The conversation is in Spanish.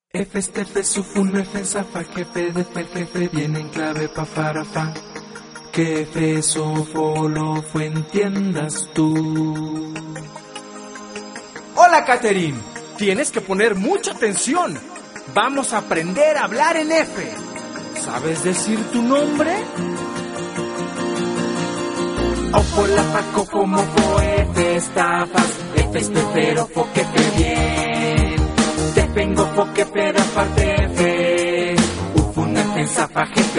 F este F sufun F zafa jefe de fer jefe viene en clave pa farafa. Que F sofo lo fue entiendas tú. Hola, Catherine. Tienes que poner mucha atención. Vamos a aprender a hablar en F. ¿Sabes decir tu nombre? Ofo la faco como fo F estafas. F esto pero fo que fe bien. Te vengo fo que fe da parte F. Ufun F zafa jefe.